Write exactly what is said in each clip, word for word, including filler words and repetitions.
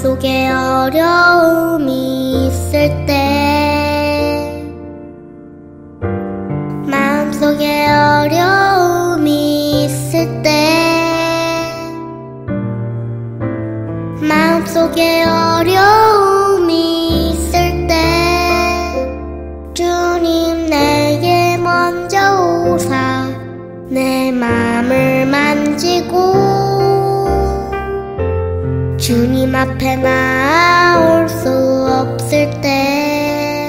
마음속에 어려움이 있을 때 마음속에 어려움이 있을 때 마음속에 어려움이 있을 때 주님 내게 먼저 오사 내 맘을 만지고 주님 앞에 나올 수 없을 때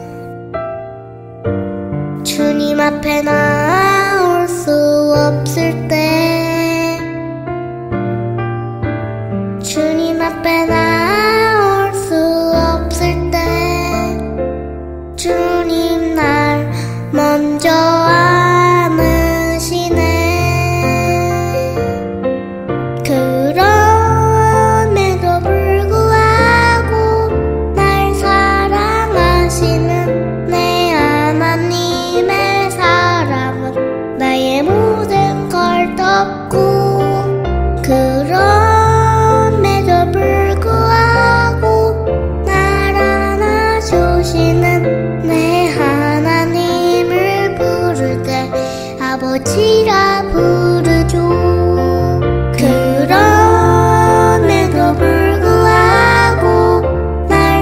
주님 앞에 나올 수 없을 때 주님 앞에 나올 수 없을 때 주님 날 먼저 안으시네. 그럼에도 불구하고 날 사랑하시는 내 하나님의 사랑은 나의 모든 걸 덮고 그럼에도 불구하고 날 안아주시는 내 하나님을 부를 때 아버지라 부르죠. 그럼에도 불구하고 날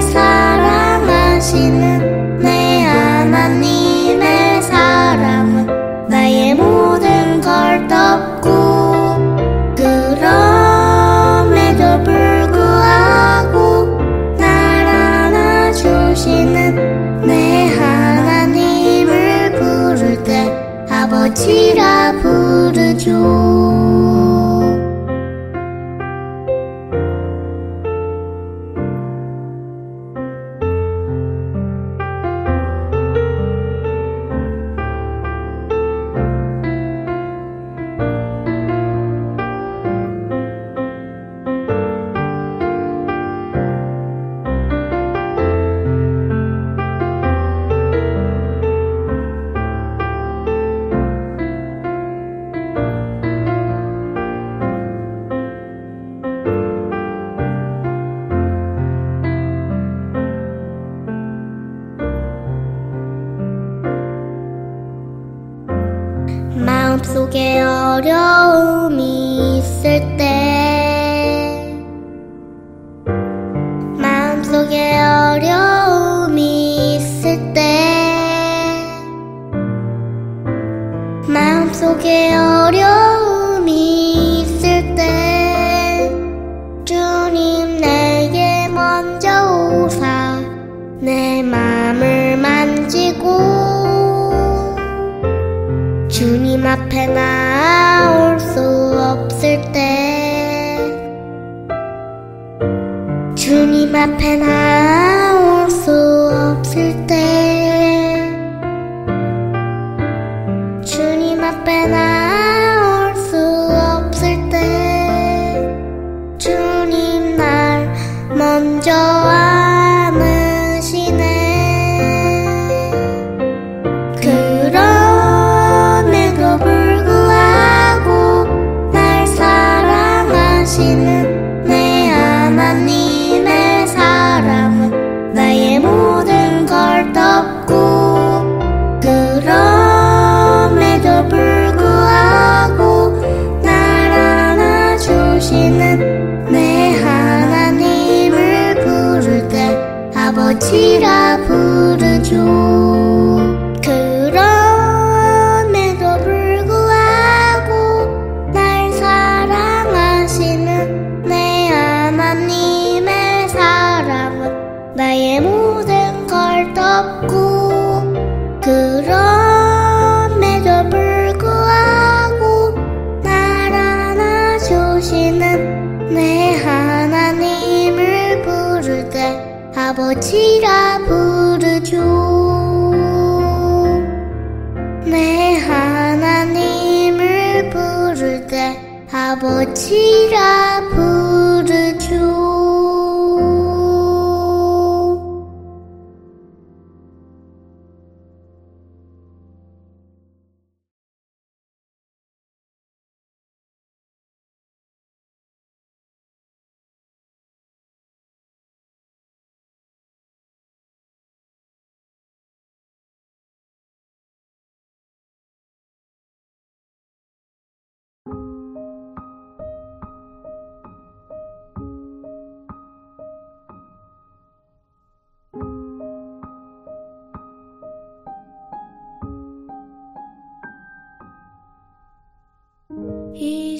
사랑하시는 내 하나님의 사랑은 나의 모든 걸 덮고 그럼에도 불구하고 날 안아주시는 내 하나님을 부를 때 아버지라 부르죠. 마음속에 어려움이 있을 때 마음속에 어려움이 있을 때 마음속에 어려움이 있을 때 주님 내게 먼저 오사 내 맘을 만지고 주님 앞에 나올 수 없을 때 주님 앞에 나올 수 없을 때 주님 앞에 나올 수 없을 때 주님 날 먼저 안으시네. 내 하나님의 사랑은 나의 모든 걸 덮고 그럼에도 불구하고 날 안아주시는 내 하나님을 부를 때 아버지라 부르죠. 그럼에도 불구하고 날 사랑하시는 내 하나님의 사랑은 나의 모든 걸 덮고 그럼에도 불구하고 날 안아주시는 내 하나님을 부를 때 아버지라 부르죠. 내 하나님을 부를 때 아버지라 부르죠.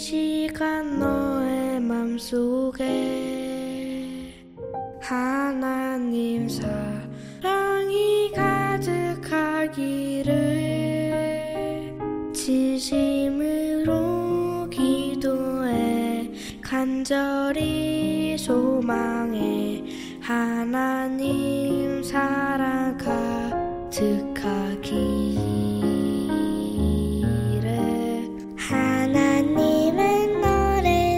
시간 너의 맘속에 하나님 사랑이 가득하기를 진심으로 기도해 간절히 소망해 하나님 사랑 가득하기를. 하나님은 너를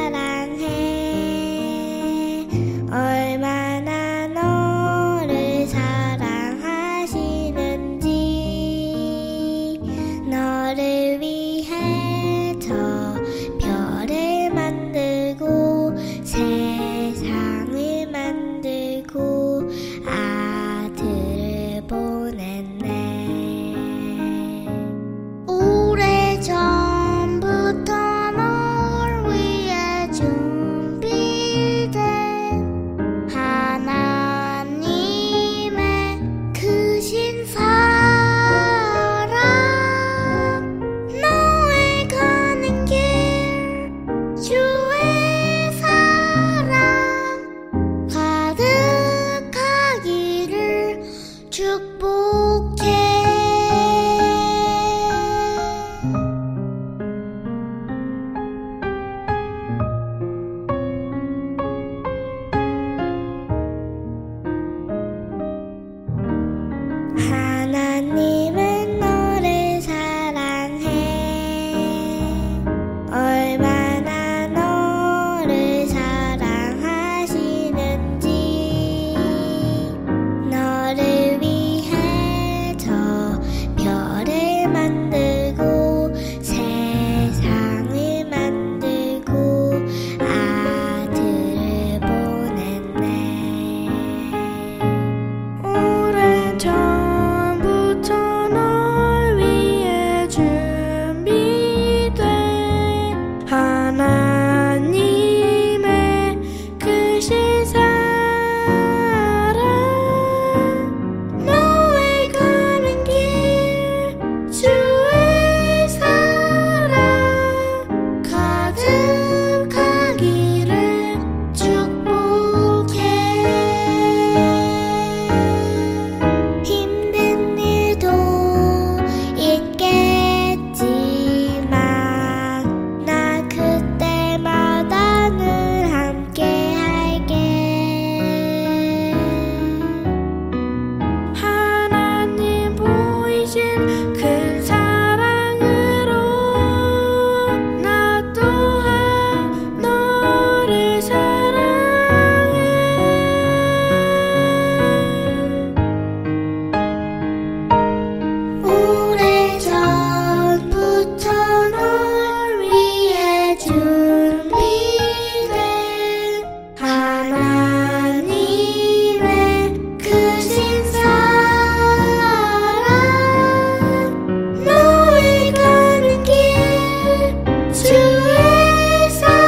사랑해. 얼마나 너를 사랑하시는지. 너를 위해 저 별을 만들고 세상을 만들고 아들을 보냈네. 오래전부터 널 위해 준비된 하나님의 크신 사랑. 너의 가는 길 주의 사랑 가득하기를 축복해. 하나님은 너를 사랑해. 얼마나 너를 사랑하시는지. 너를 위해 저 별을 만들고 세상을 만들고 아들을 보냈네. 오래전부터 널 위해 준비된 하나님의 크신 사랑. 너의 가는 길 주의 사랑 가득하기를 축복해. 힘든 일도 있겠지만 나 그때마다 늘 함께 할게. 하나님 보이신 큰 사랑으로 나 또한 너를 사랑해. 오래전부터 널 위해 준비된 하나님의 크신 사랑. 너의 가는 길 주의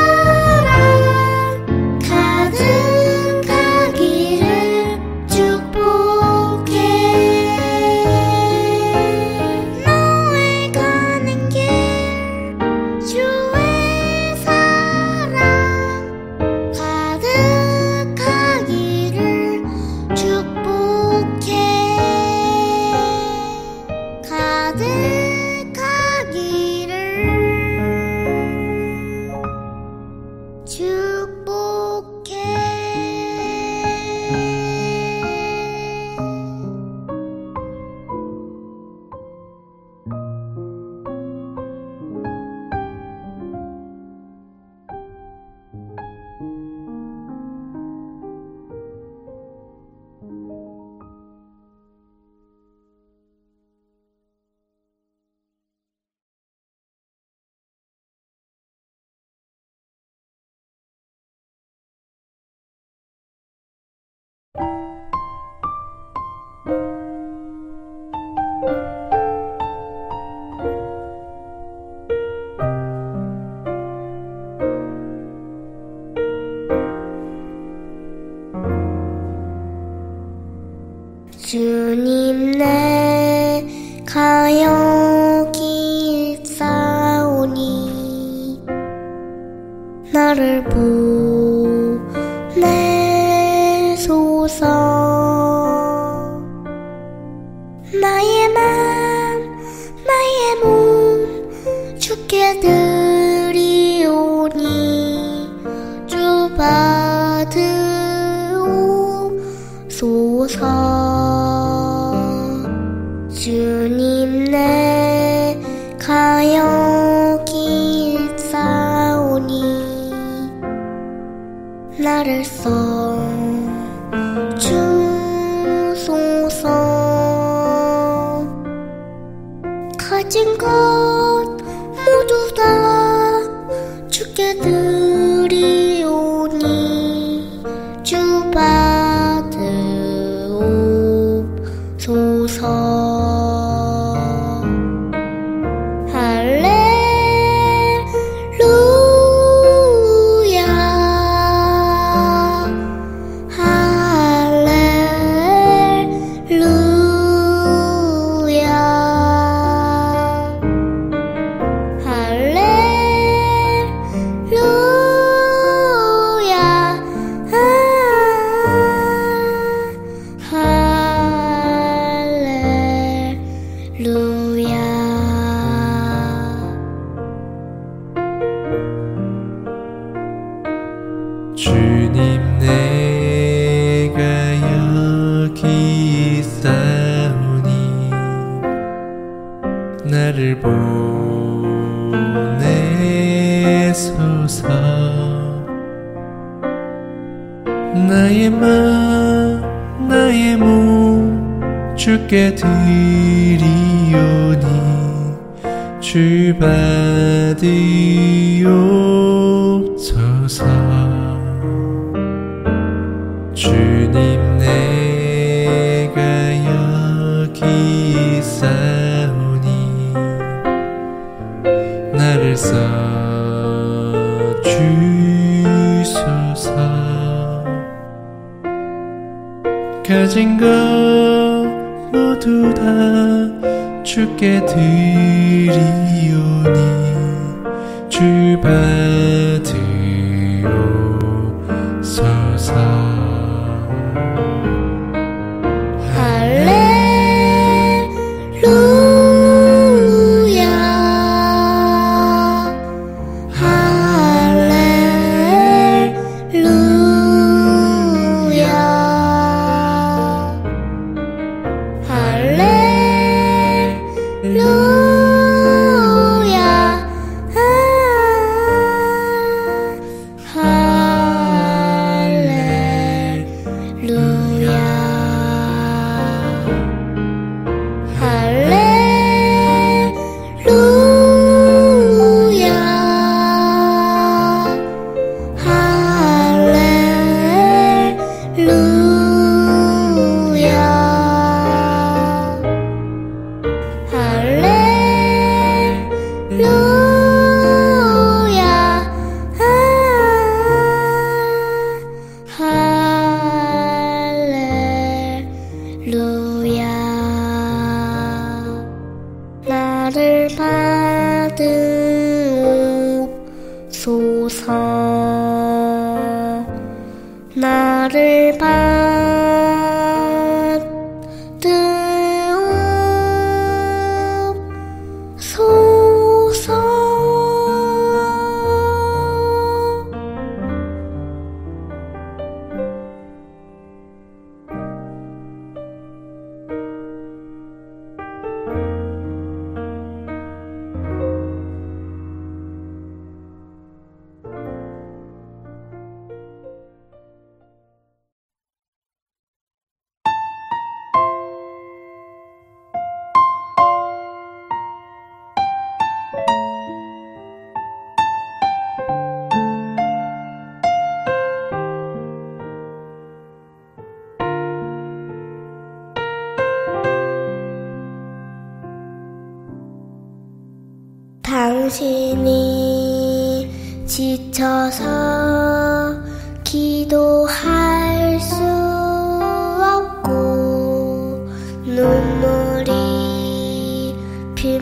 사랑 가득하기를 축복해. 너의 가는 길 주의 사랑 가득하기를 축복해. 가득하기를 축복해. 주님 내 가요기 싸우니 나를 보내소서. 나의 맘 나의 몸 주께 드리오니 주 받으옵소서. 주님 내가 여기 있사오니 나를 써주소서. 가진 것 모두 다 주께 드리오니 주 받으옵소서. 주님 내가 여기 있사오니 나를 보내소서. 나의 맘 나의 몸 주께 드리오니 주 받으옵소서. 주님 내가 여기 있사오니 나를 써주소서. 가진 것 모두 다 주께 드리오니 주 받으옵소서. 나를 받으옵소서. 나를 받으옵소서. 당신이 지쳐서 기도할 수 없고 눈물이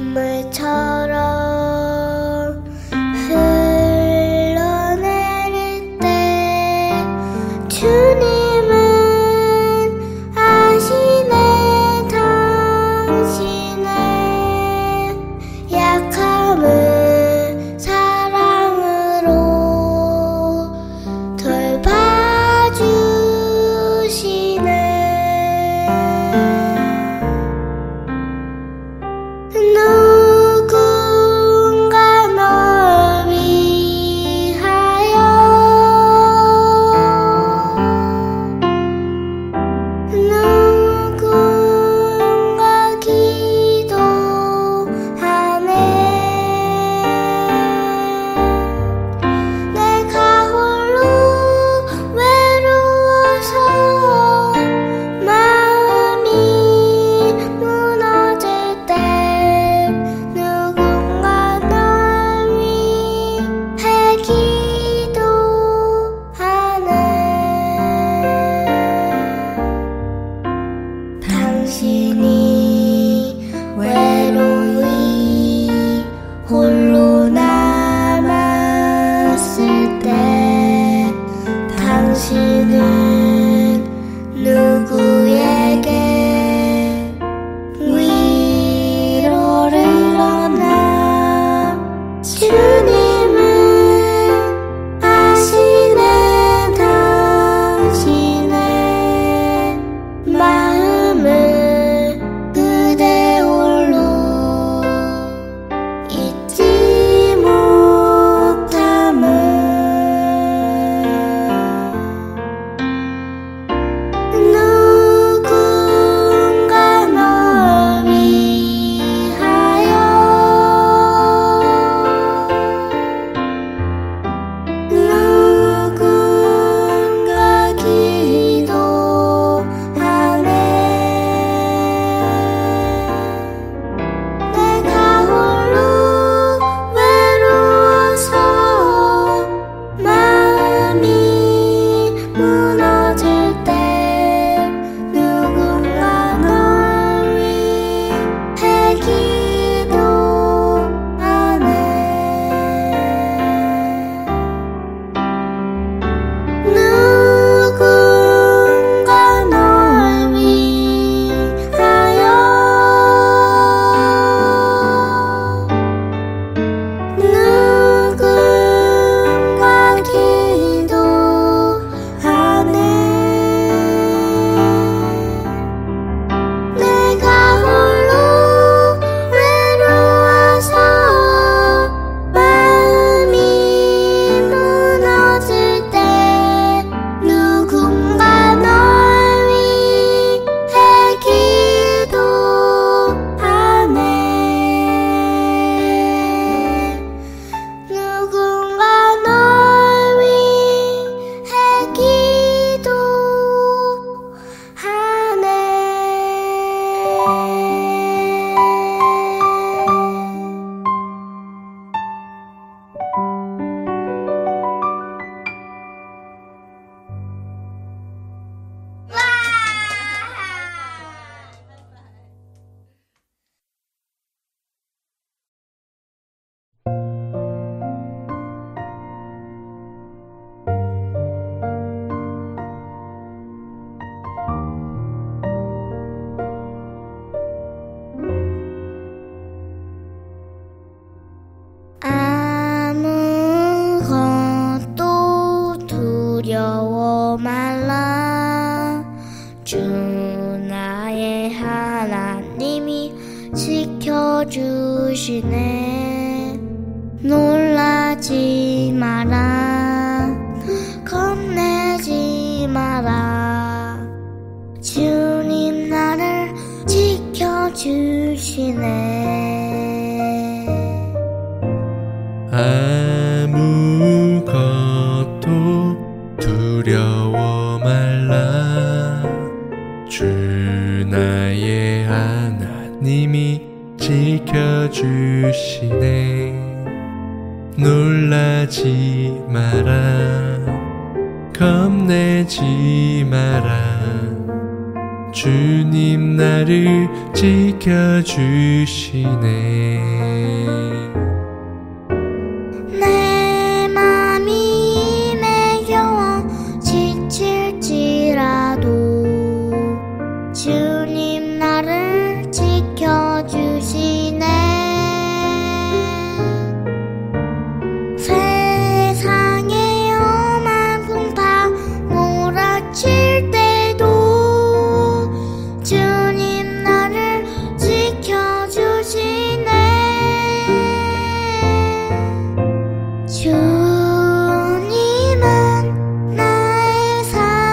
빗물처럼 흘러내릴 놀라지 마라 겁내지 마라 주님 나를 지켜주시네 아무것도 두려워 말라 주 나의 하나님이 지켜주시네 놀라지 마라 겁내지 마라 주님 나를 지켜주시네 내 맘이 매겨워 지칠지라도 주님 나를 지켜주시네 세상의 험한 풍파 몰아칠 때도 주님 나를 지켜주시네 주님은 나의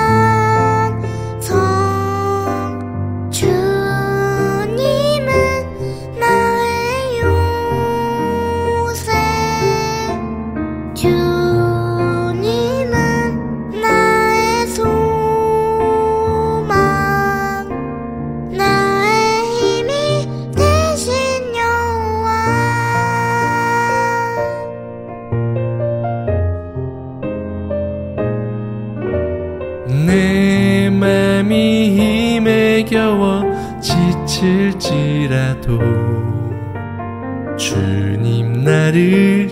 산성 주님은 나의 요새 주님은 나의 소망 나의 힘이 되신 여호와 내 맘이 힘에 겨워 지칠지라도 주님 나를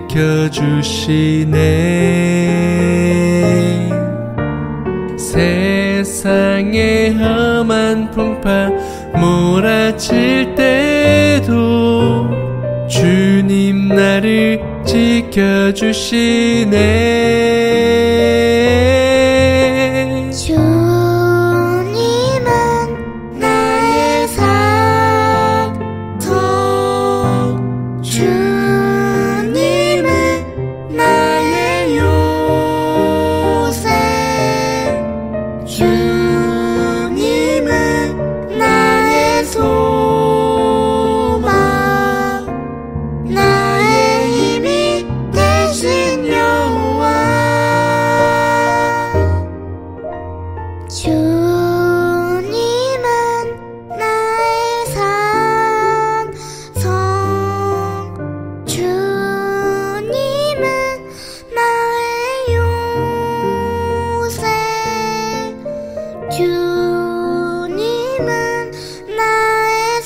지켜주시네 세상의 험한 풍파 몰아칠 때도 주님 나를 지켜주시네 주님은 나의 산성 주님은 나의 요새 주님은 나의 소망 나의 힘이 되신 여호와 주님은 나의 산성 주님은 나의 요새 주님은 나의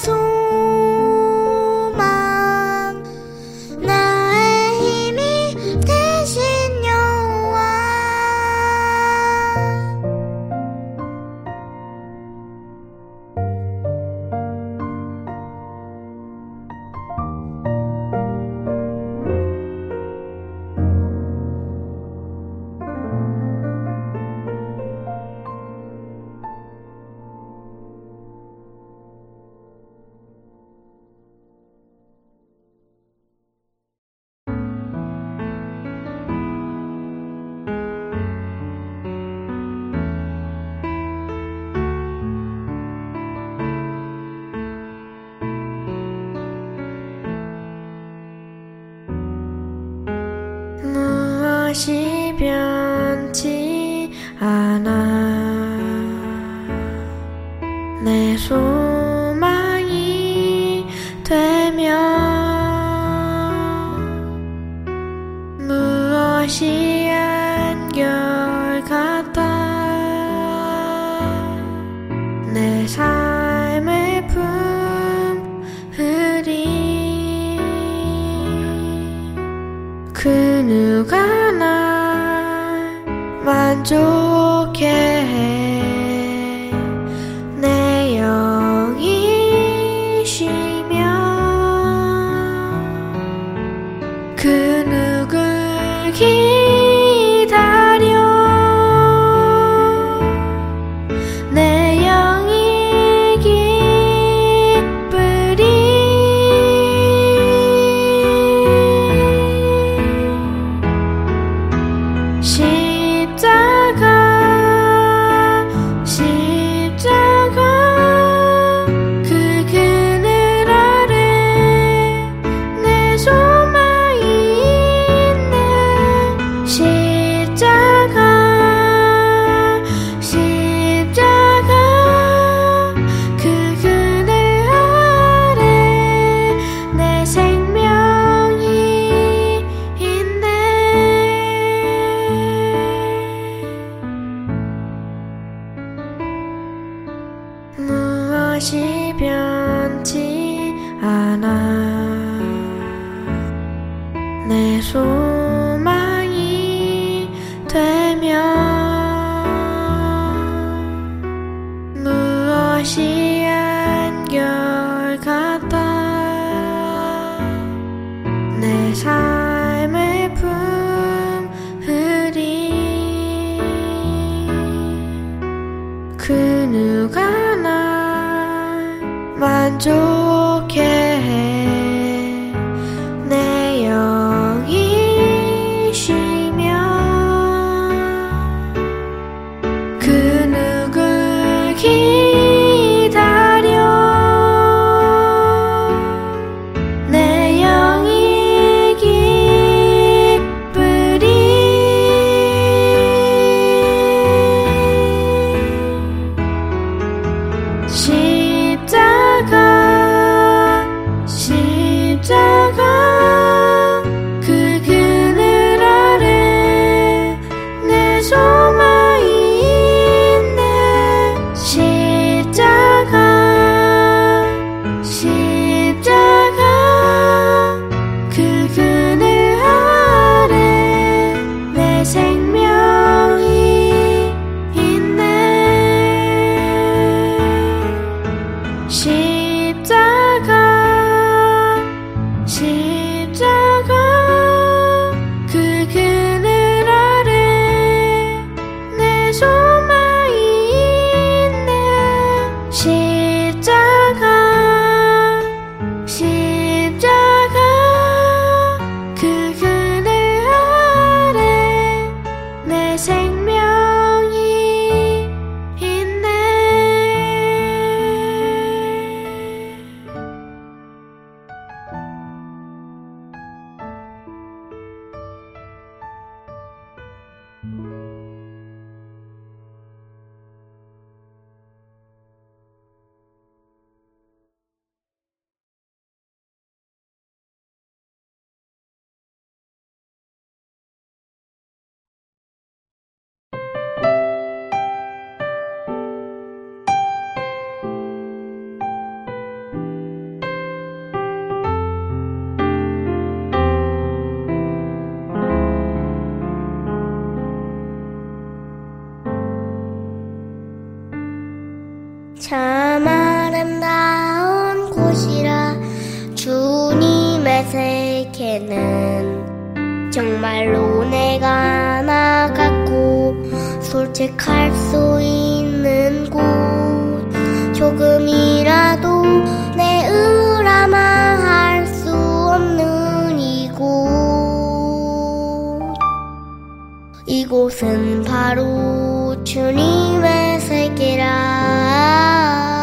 소망 나의 힘이 되신 여호와 무엇이 변치 않아 내 소망이 되며 무엇이 한결같아 내 삶의 품으리 그 누가 날 만족해 해 내 영이 쉬며 그 누굴 기다려 내 영이 기쁘리 소망이 되며 무엇이 한결같아 내 삶의 품으리 그 누가 날 만족해 해 내 영이시며 그 누굴 기다려 내 영이 기쁘리 십자가 십자가 그 그늘 아래 내 소망이 있네 십자가 십자가 그 그늘 아래 내 생명이 있네 십자가 십자가 그 그늘 아래 내 소망이 있네 십자가 십자가 그 그늘 아래 내 생명이 있네 참 아름다운 곳이라 주님의 세계는 정말로 내가 나갔고 솔직할 수 있는 곳 조금이라도 내 의라만 할 수 없는 이곳 이곳은 바로 주님의 세계라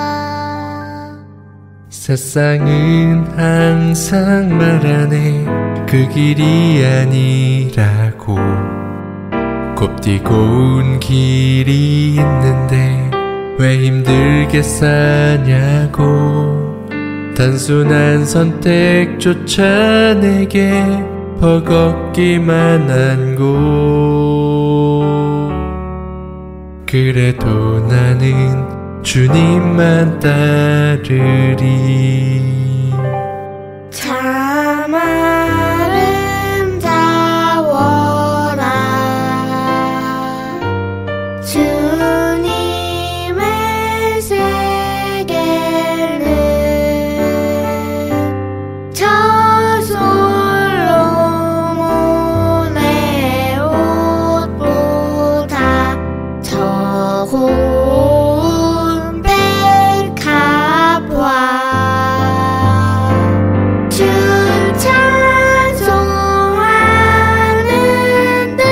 세상은 항상 말하네 그 길이 아니라고 곱디고 온 길이 있는데 왜 힘들게 사냐고 단순한 선택조차 내게 버겁기만 한 곳 그래도 나는 주님만 따르리 참 아름다워라 주님의 세계는 저 솔로몬의 옷보다 더 고운 백합화 주 찬송하는데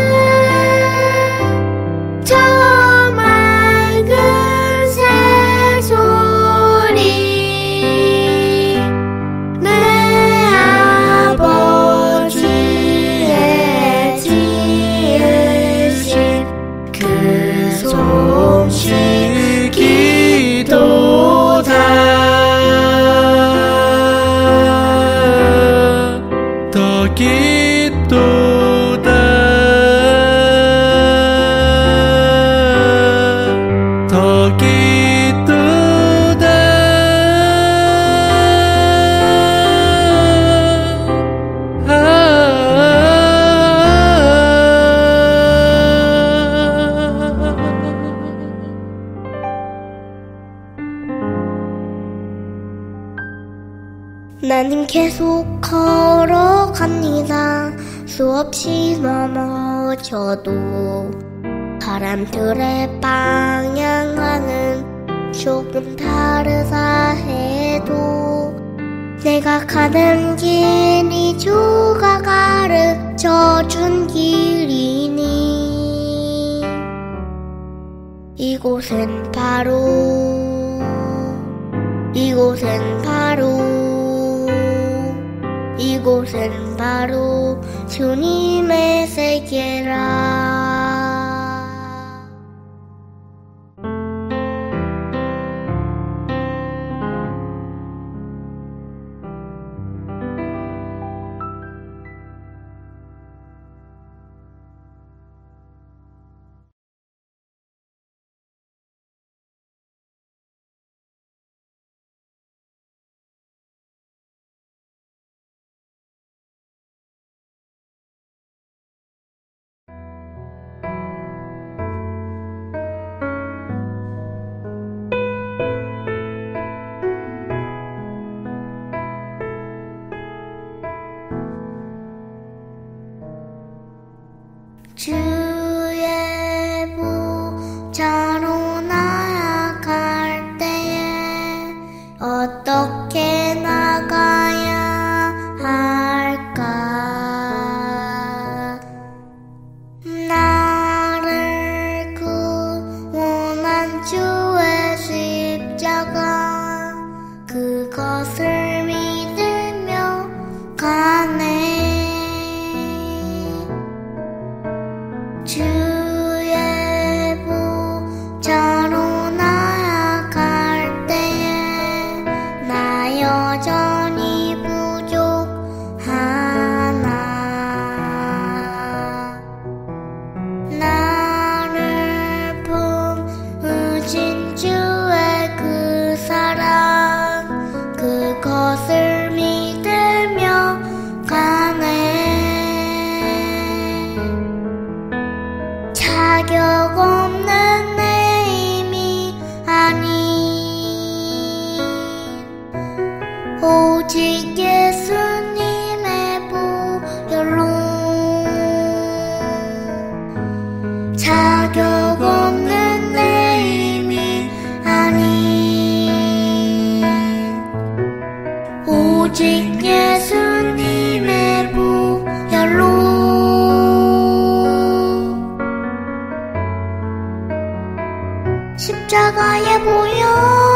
저 맑은 새소리 내 아버지의 지으신 그 솜씨 기도다 더 기도다 더 기도다 아 하나님 계속 걸어갑니다. 수없이 넘어져도 사람들의 방향과는 조금 다르다 해도 내가 가는 길이 주가 가르쳐준 길이니 이곳은 바로 이곳은 바로 이곳은 바로 주님의 세계라. 주의 보좌로 나아갈 때에 어떻게 나가야 할까? 나를 구원한 주의 십자가 그것을 믿으며 가네. 주의 보좌로 나아갈 때에 나 여전히 부족하나. 나를 품으신 주의 그 사랑 그것을 믿으며 가네. 자격 없는 내 힘이 아닌 오직 예수님의 보혈로 자격 없는 내 힘이 아닌 오직 예수님의 보혈로 십자가의 보혈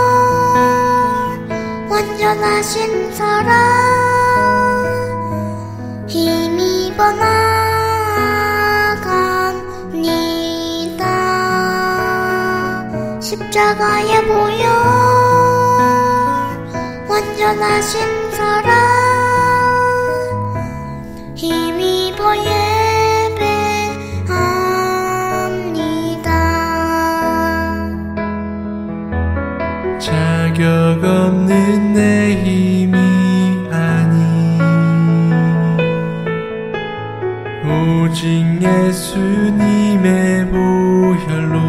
완전하신 사랑 힘입어 나갑니다. 십자가의 보혈 완전하신 사랑 힘입어 자격 없는 내 힘이 아닌 오직 예수님의 보혈로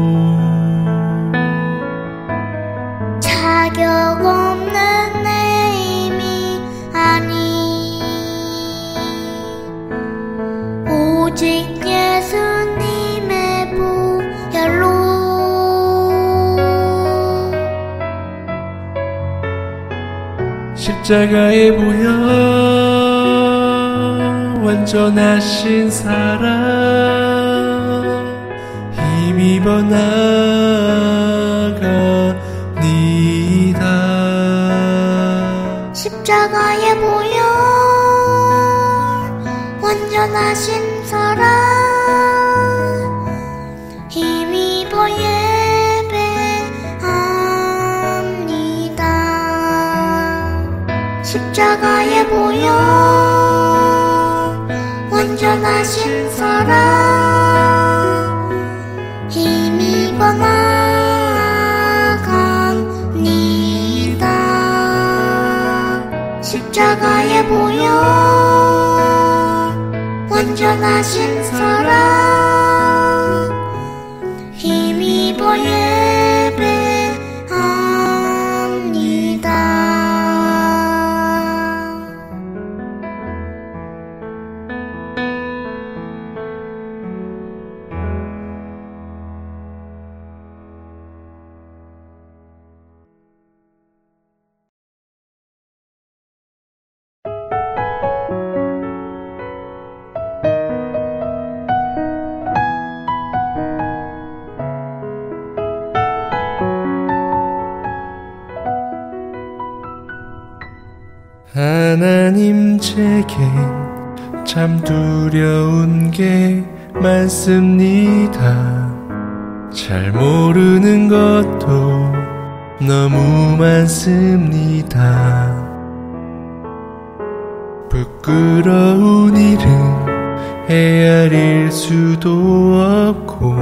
자격 없는 내 힘이 아닌 오직 예수님의 보혈로 십자가의 보혈 완전하신 사랑 힘입어 나갑니다. 십자가의 보혈 완전하신 사랑 힘입어 예배합니다. 십자가의 보혈 완전하신 사랑 힘입어 나갑니다. 십자가의 보혈 완전하신 사랑 힘입어 예배합니다. 제겐 참 두려운 게 많습니다. 잘 모르는 것도 너무 많습니다. 부끄러운 일은 헤아릴 수도 없고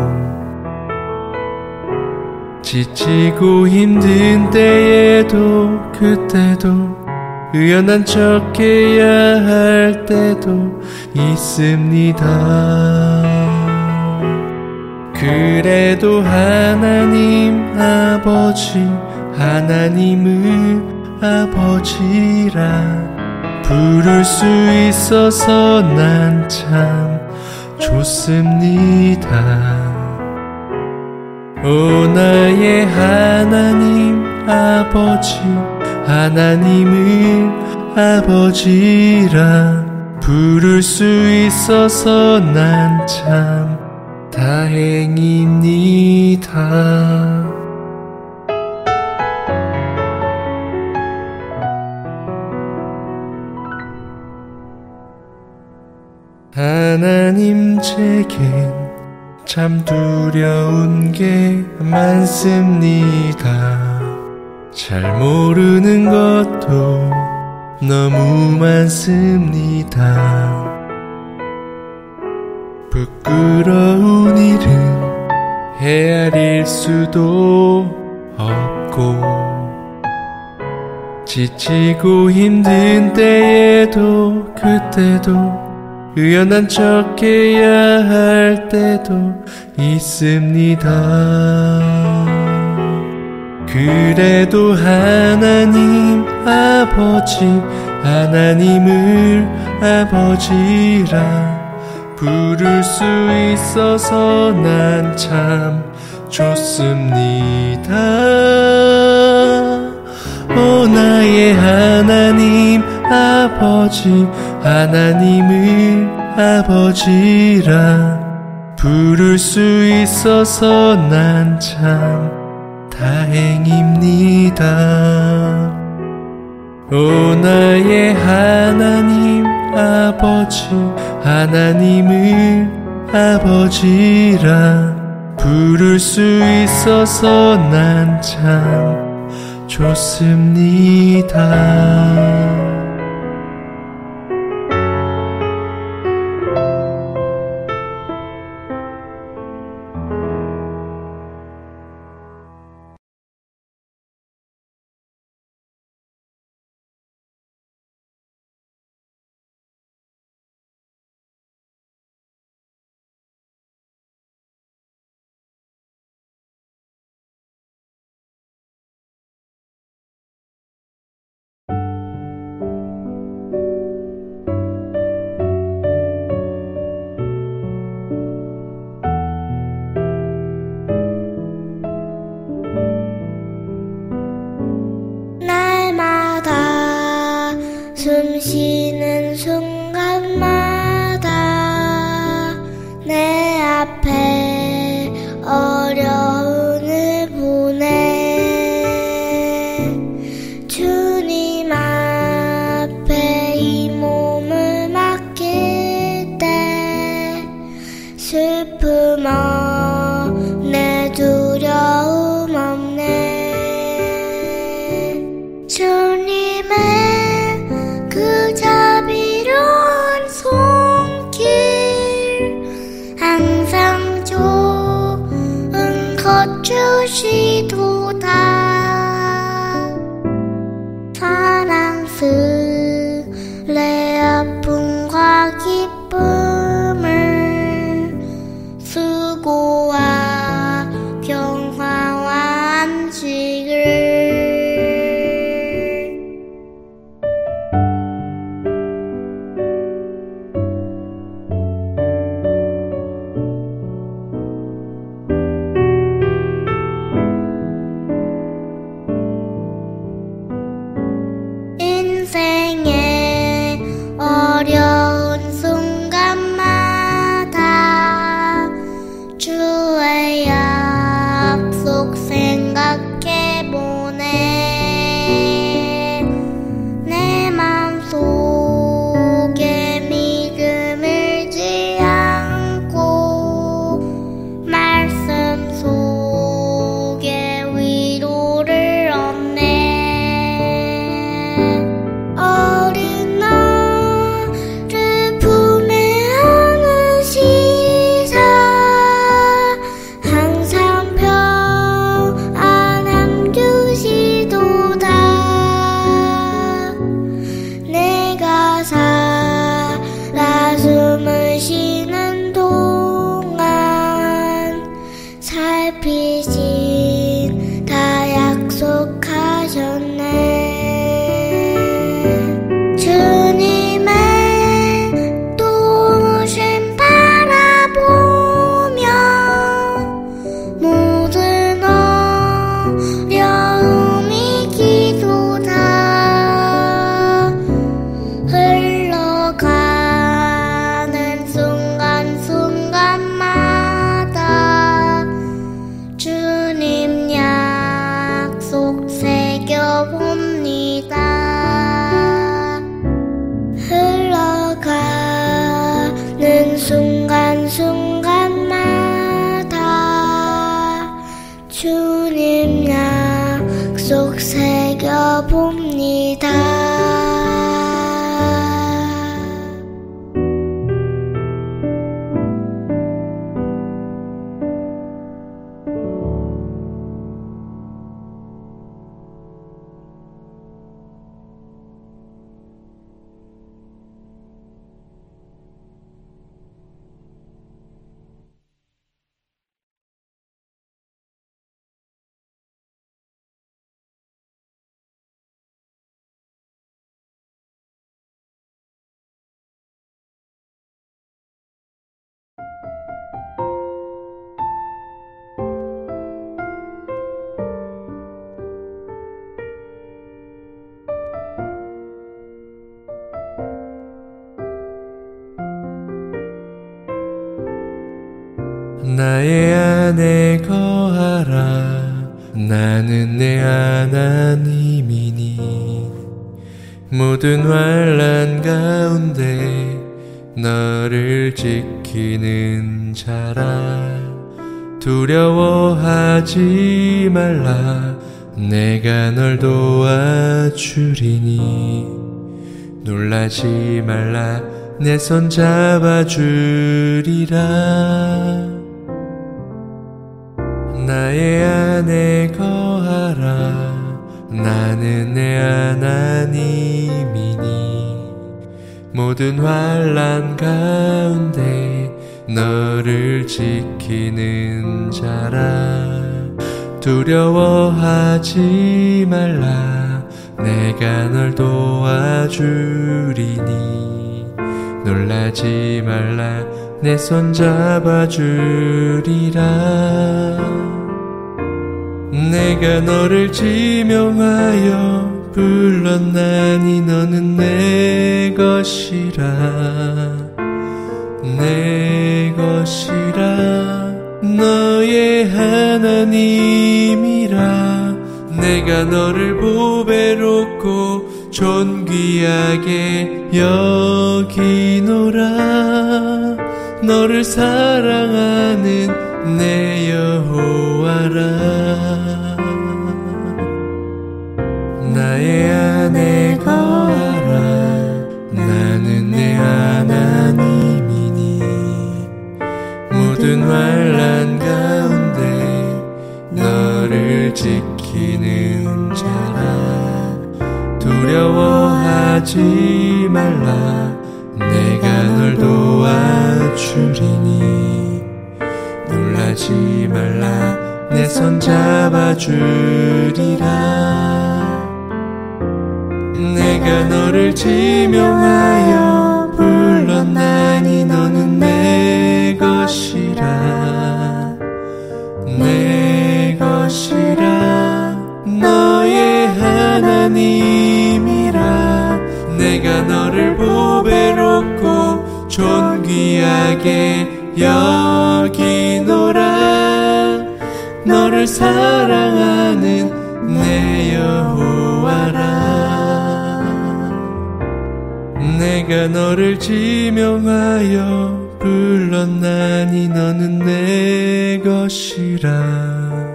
지치고 힘든 때에도 그때도 의연한 척해야 할 때도 있습니다. 그래도 하나님 아버지 하나님을 아버지라 부를 수 있어서 난 참 좋습니다. 오 나의 하나님 아버지 하나님을 아버지라 부를 수 있어서 난 참 다행입니다. 하나님 제겐 참 두려운 게 많습니다. 잘 모르는 것도 너무 많습니다. 부끄러운 일은 헤아릴 수도 없고 지치고 힘든 때에도 그때도 의연한 척해야 할 때도 있습니다. 그래도 하나님 아버지 하나님을 아버지라 부를 수 있어서 난 참 좋습니다. 오 나의 하나님 아버지 하나님을 아버지라 부를 수 있어서 난 참 다행입니다. 오 나의 하나님 아버지 하나님을 아버지라 부를 수 있어서 난 참 좋습니다. 숨 쉬는 순간마다 내 앞에 어려움을 보내 주님 앞에 이 몸을 맡길 때 슬픔 없네 두려움 없네 주님의 그 자비로운 손길 항상 좋은 것 주시도다 사랑스레 아픔과 기쁨을 수고와 평화와 안식을 인생의 어려움 나의 안에 거하라. 나는 내 하나님이니 모든 환난 가운데 너를 지키는 자라. 두려워하지 말라. 내가 널 도와주리니 놀라지 말라. 내 손 잡아주리라. 나의 안에 거하라. 나는 내 하나님이니 모든 환난 가운데 너를 지키는 자라. 두려워하지 말라. 내가 널 도와주리니 놀라지 말라. 내 손 잡아주리라. 내가 너를 지명하여 불렀나니 너는 내 것이라. 내 것이라. 너의 하나님이라. 내가 너를 보배롭고 존귀하게 여기노라. 너를 사랑하는 내 여호와라. 나의 안에 거하라. 나는 내 하나님이니 모든 환난 가운데 너를 지키는 자라. 두려워하지 말라. 내가 널 도와주리니 놀라지 말라. 내 손 잡아주리라. 내가 너를 지명하여 불렀나니 너는 내 것이라. 내 것이라. 너의 하나님이라. 내가 너를 보배롭고 존귀하게 여기노라. 너를 사랑하는 내 여호와라. 내가 너를 지명하여 불렀나니 너는 내 것이라.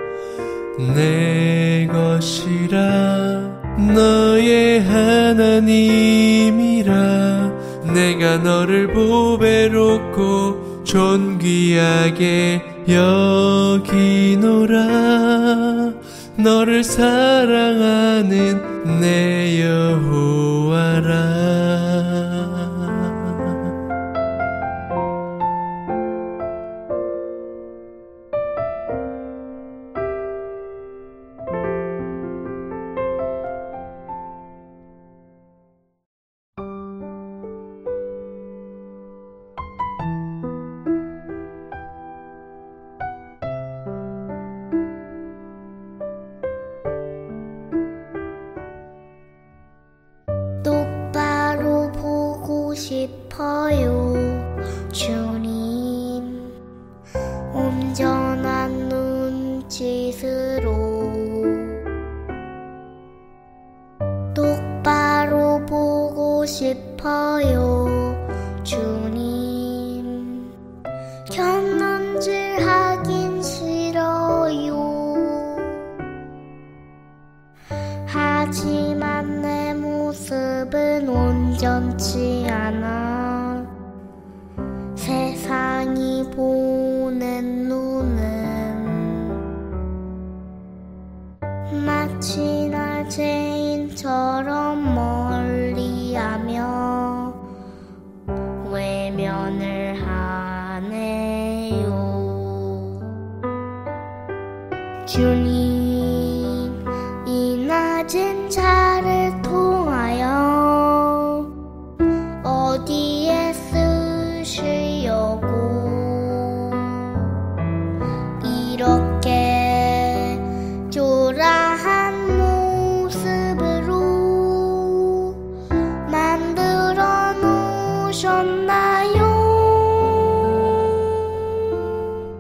내 것이라. 너의 하나님이라. 내가 너를 보배롭고 존귀하게 여기노라. 너를 사랑하는 내 여호와라. 똑바로 보고 싶어요 주님. 온전한 눈짓으로 똑바로 보고 싶어요 주님. 곁눈질 하긴 싫어요. 하지만 내 모습은 온전치 않아. 세상이 보는 눈은 마치 날 죄인처럼 멀리하며 외면을 하네요. 주님, 이 낮은 자를 통하여 어디에 쓰시려고 이렇게 초라한 모습으로 만들어 놓으셨나요?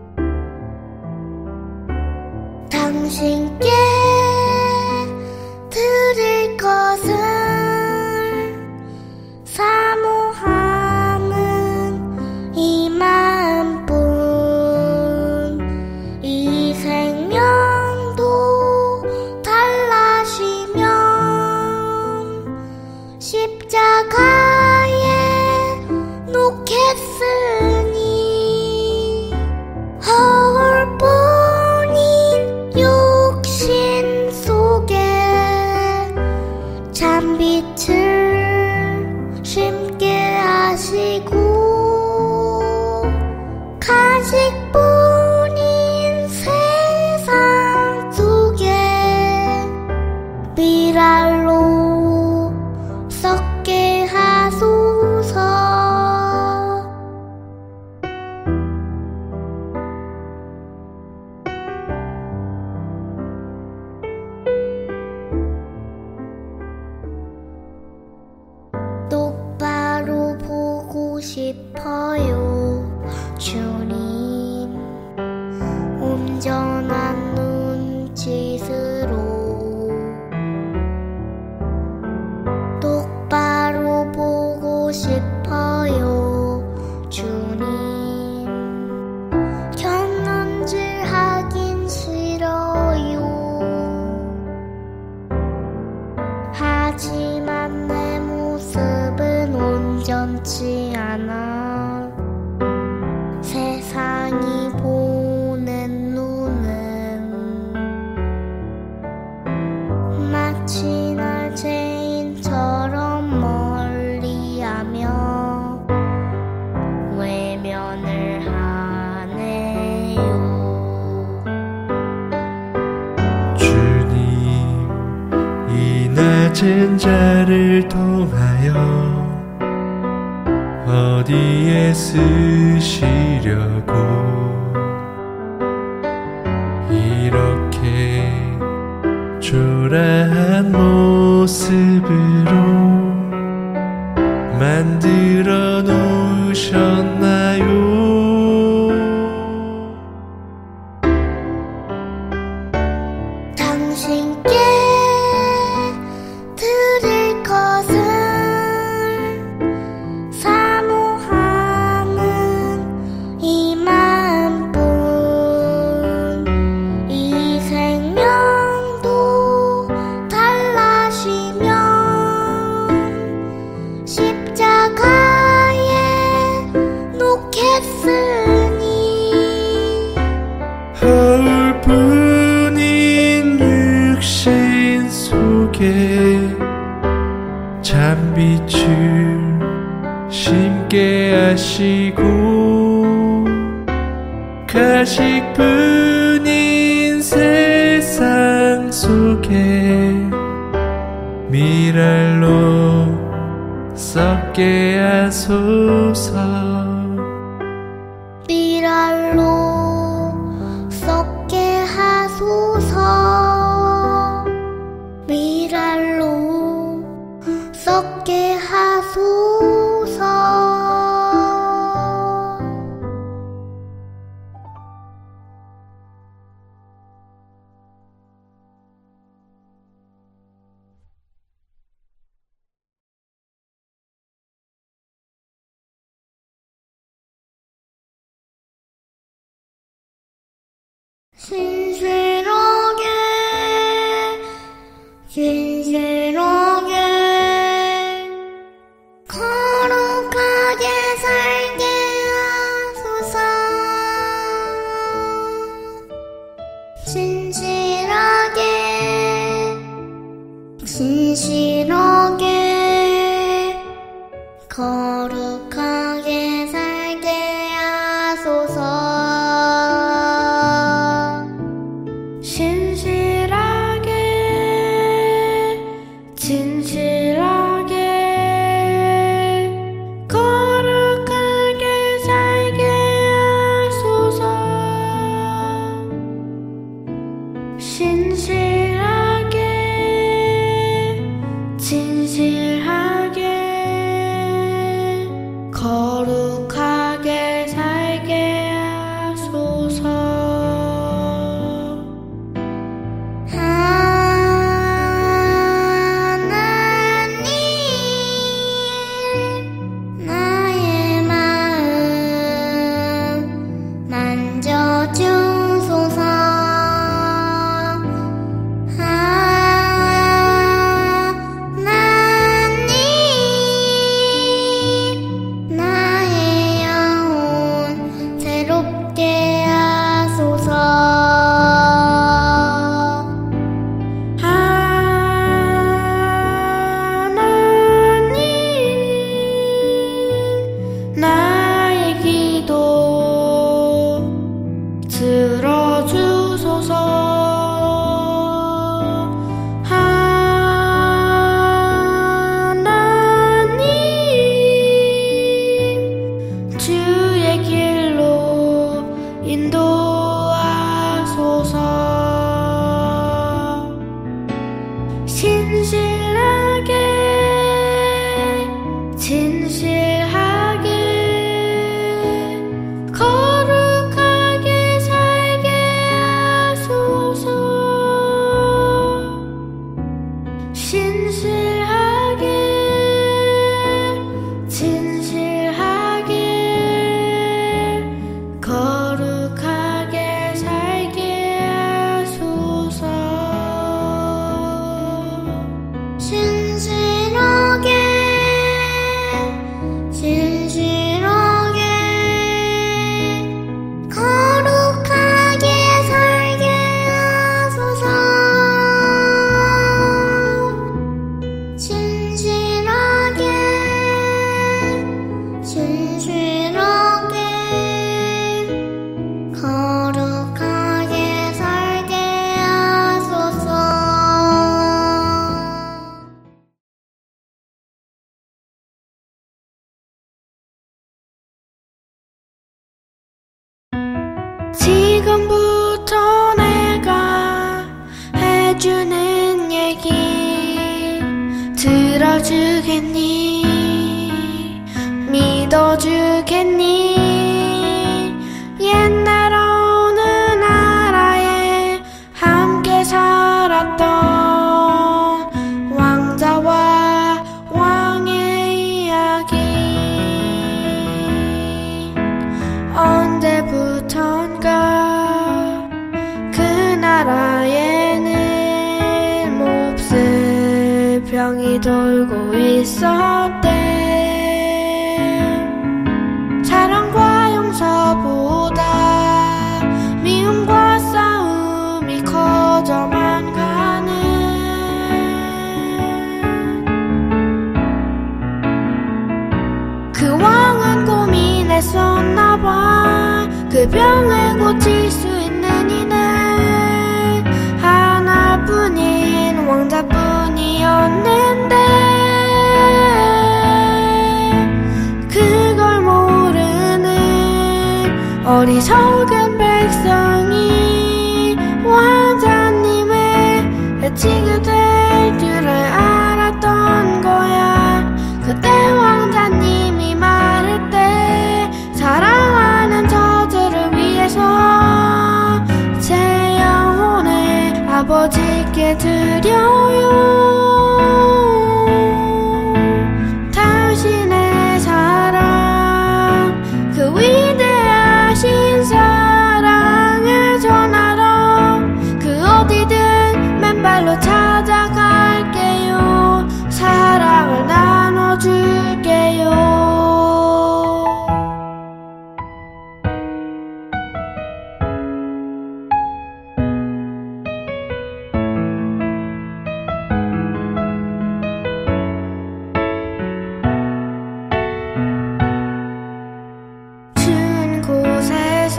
하시고 가식뿐인 세상 속에 미랄로 썩게 하소서. 똑바로 보고 싶어요 주님. 온전한 눈짓으로 똑바로 보고 싶어요 주님. 곁눈질 하긴 싫어요. 하지만 내 모습은 온전치 않아. 세상이 보는 눈은 마치 날 죄인처럼 멀리하며 외면을 하네요. 주님, 이 낮은 자를 통하여 어디에 쓰시려고 이렇게 초라한 모습으로 만들어 놓으셨나요? 당신께 드릴 것은 사모하는 이 마음뿐. 이 생명도 달라시면 십자가에 놓겠으니 허울뿐인 육신 속에 잔빛을 심게 하시고 가식뿐인 세상 속에 미랄로 썩게 하소서. 미랄로 썩게 하소서. 미랄로 썩게 하소서. 신실하게 신실하게 거룩하게 살게 하소서. 진실하게 진실하게 거룩하게 살게 하소서. 신실하게 진실하게 거룩하게 살게 하소서. 신실하게 진실하게 거룩 믿어주겠니? 믿어주겠니? 옛날 어느 나라에 함께 살았던 왕자와 왕의 이야기. 언제부턴가 그 나라에는 몹쓸 병이 돌고 있었대. 사랑과 용서보다 미움과 싸움이 커져만 가는. 그 왕은 고민했었나봐. 그 병을 고칠 수 있는 이는 하나뿐인 왕자뿐이었는데, 그걸 모르는 어리석은 백성이 왕자님을 해치게 될 줄을 알았던 거야. 그때 왕자님이 말했대. 사랑하는 저들을 위해서 제 영혼을 아버지께 드려요. 당신의 사랑, 그 위대하신 사랑을 전하러 그 어디든 맨발로 찾아갈게요. 사랑을 나눠줄게요. 추운 곳에서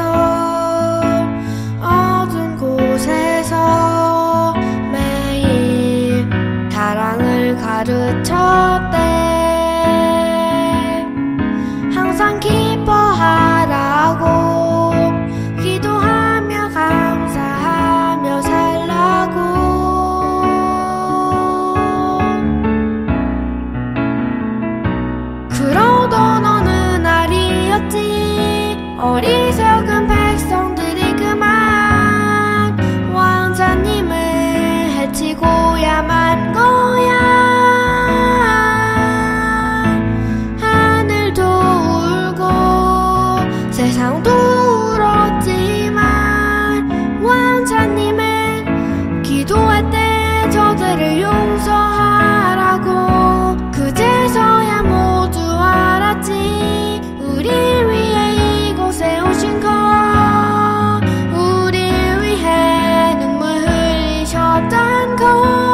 어두운 곳에서 매일 사랑을 가르쳤대. 항상 기뻐하라고 기도하며 감사하며 살라고. 그러던 어느 날이었지. 어리석은 백성들이 그만 왕자님을 해치고야만 거야. 하늘도 울고 세상도 울었지만 왕자님은 기도할 때 저들을 용서하라고. 그제서야 모두 알았지. 우리 위해 이곳에 오신 거, 우리 위해 눈물 흘리셨단 거.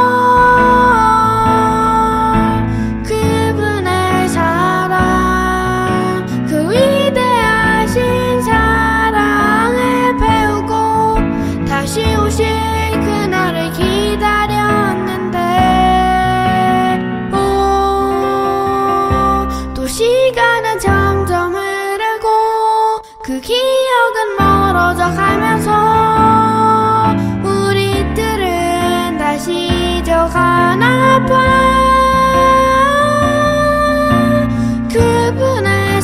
그분의 사랑, 그 위대하신 사랑을 배우고 다시 오실 그날을 기다렸는데, 오, 또 시간은 점점 흐르고 그 기억은 멀어져 가면서 우리들은 다시 잊어가나 봐. 그분의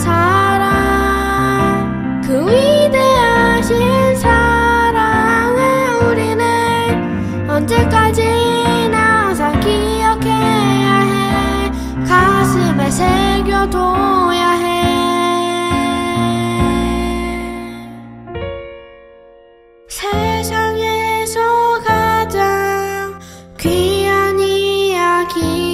사랑, 그 위대하신 사랑을 우리는 언제까지나 항상 기억해야 해. 가슴에 새겨둬야 해. 세상에서 가장 귀한 이야기.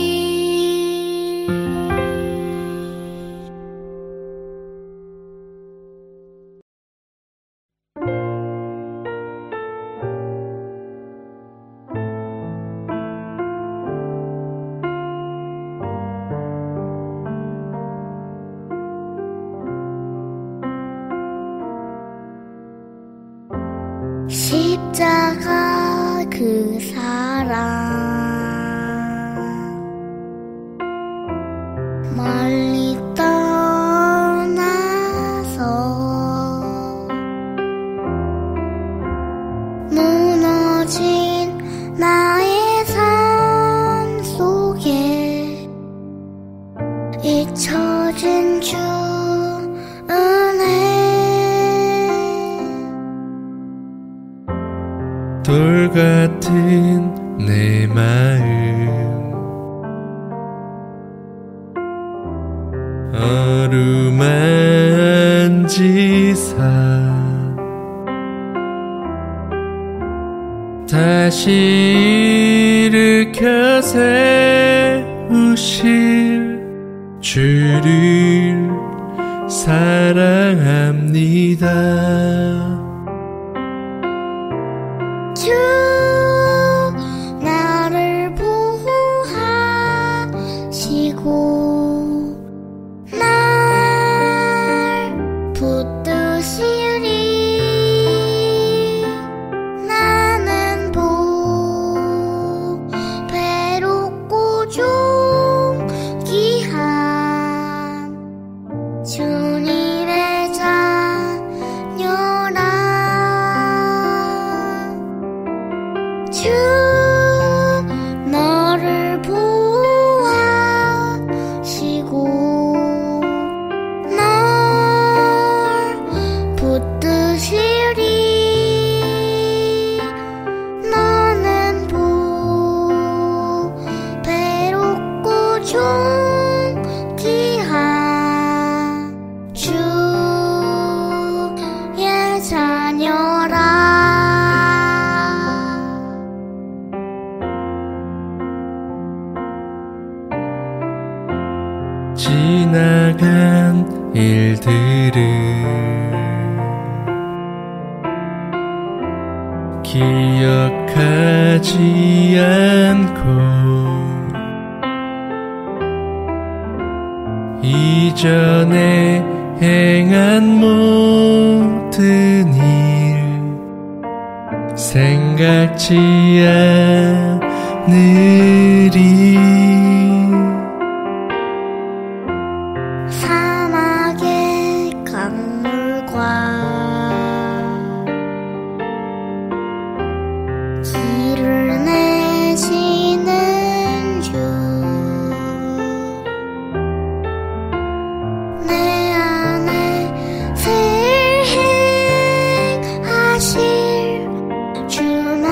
십자가 그 사랑 멀리 떠나서 무너진 나의 삶 속에 주 은혜 돌 같은 내 마음 어루만지사 다시 일으켜 세우실 주를 사랑합니다. 주 나를 보호하시고 날 붙드시리 나는 보배롭고 존귀한 주님의 자녀라. 주 너를 보호하시고 널 붙드시리 너는 보배롭고 존귀한 주의 자녀라. 지나간 일들을 기억하지 않고 이전에 행한 모든 일 생각지 않으리. 사막의 강물과 길을 내시는 주 내 안에 새일 행하실 주만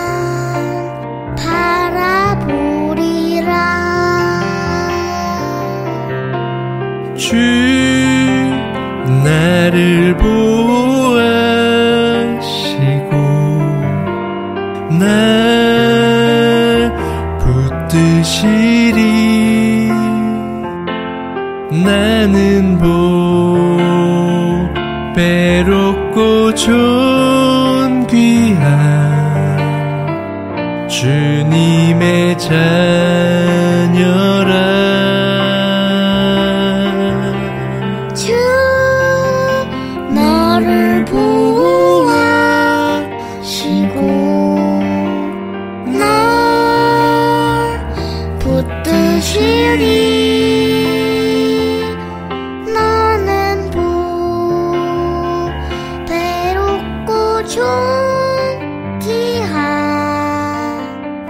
바라보리라. 주 나를 보호하시고 날 붙드시리 나는 보배롭고 존귀한 주님의 자녀라. 주 너를 보호하시고 널 붙드시리 너는 보배롭고 존귀한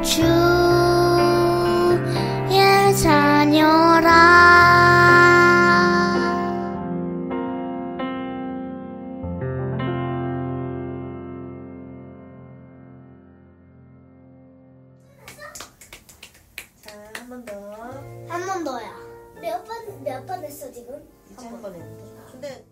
주의 자녀라. 자, 한 번 더. 한 번 더야. 몇 번, 몇 번 했어, 지금? 이제 한 번 했는데. 근데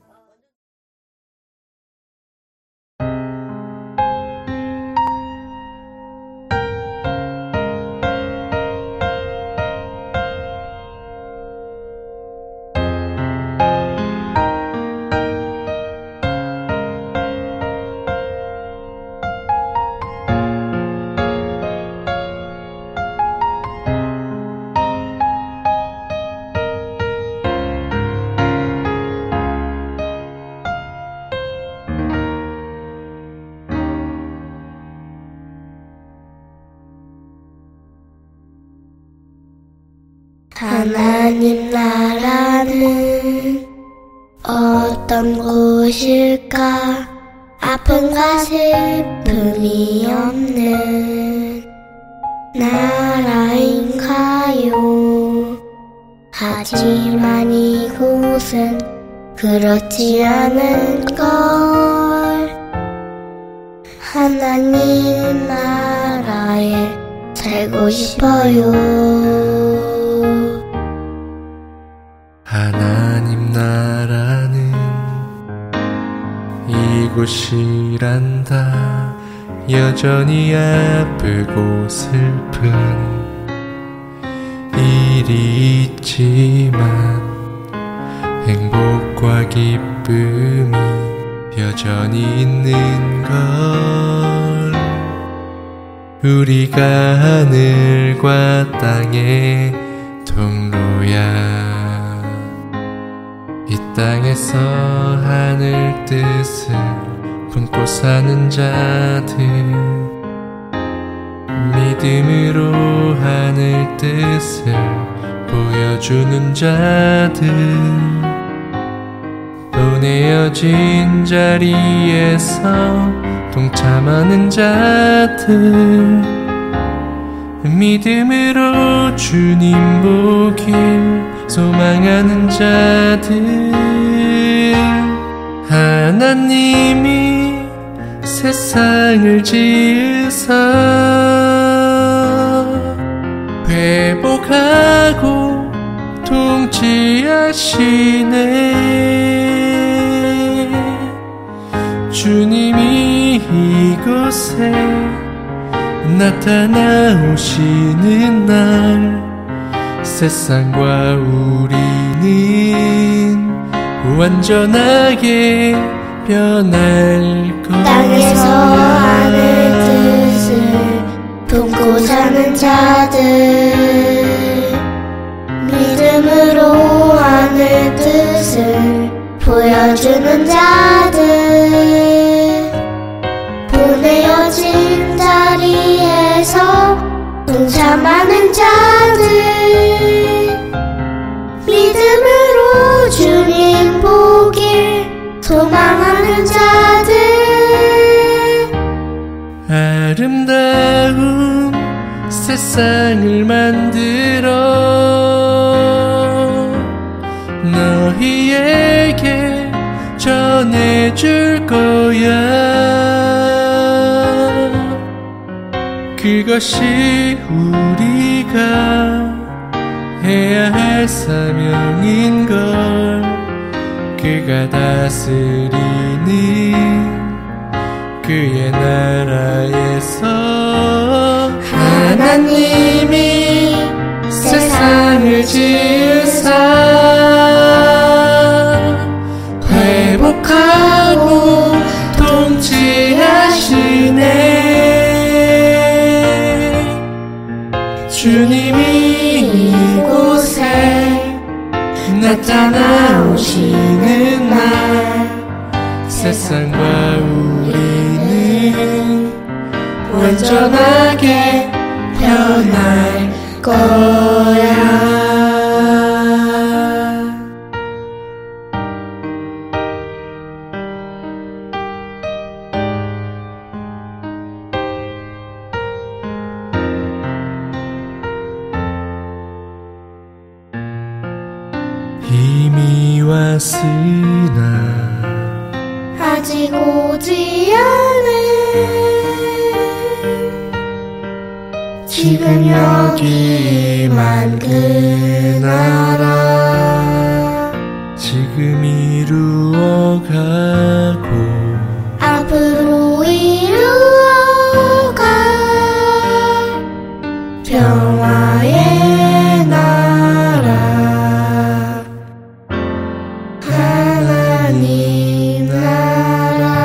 하나님 나라는 어떤 곳일까? 아픔과 슬픔이 없는 나라인가요? 하지만 이곳은 그렇지 않은 걸. 하나님 나라에 살고 싶어요. 하나님 나라는 이곳이란다. 여전히 아프고 슬픈 일이 있지만 행복과 기쁨이 여전히 있는 걸. 우리가 하늘과 땅의 통로야. 이 땅에서 하늘 뜻을 품고 사는 자들, 믿음으로 하늘 뜻을 보여주는 자들, 또 내어진 자리에서 동참하는 자들, 믿음으로 주님 보길 소망하는 자들. 하나님이 세상을 지으사 회복하고 통치하시네. 주님이 이곳에 나타나오시는 날, 세상과 우리는 완전하게 변할 거야. 땅에서 하늘 뜻을 품고 사는 자들, 믿음으로 하늘 뜻을 보여주는 자들, 보내어진 자리에서 동참하는 자들, 믿음으로 주님 보길 소망하는 자들. 아름다운 세상을 만들어 너희에게 전해줄 거야. 그것이 우리가 해야 할 사명인걸. 그가 다스리는 그의 나라에서 하나님이 세상을 지으사 회복하고 통치하시네. 주님이 이곳에 나타나오시는 날, 세상과 우리는 완전하게 변할 거야. 이미 왔으나 아직 오지 않은 지금 여기만 그 나라, 지금 이루어가고 앞으로 이루어가 평화의 나라, 하나님 나라.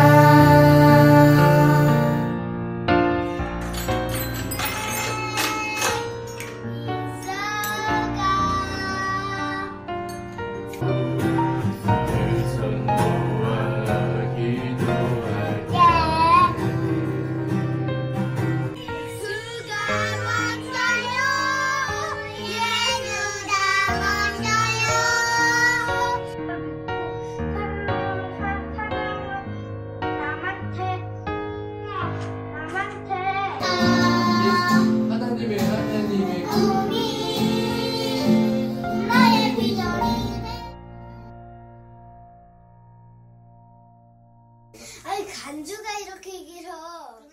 수가 먼저요, 예수가 먼저요. 아니 간주가 이렇게 길어.